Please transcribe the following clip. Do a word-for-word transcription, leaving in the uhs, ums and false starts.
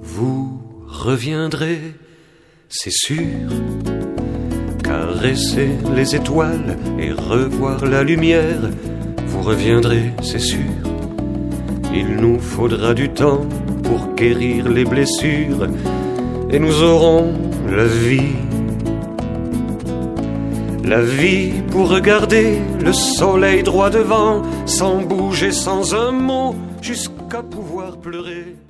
Vous reviendrez, c'est sûr, caresser les étoiles et revoir la lumière. Vous reviendrez, c'est sûr. Il nous faudra du temps pour guérir les blessures, et nous aurons la vie. La vie pour regarder le soleil droit devant, sans bouger, sans un mot, jusqu'à pouvoir pleurer.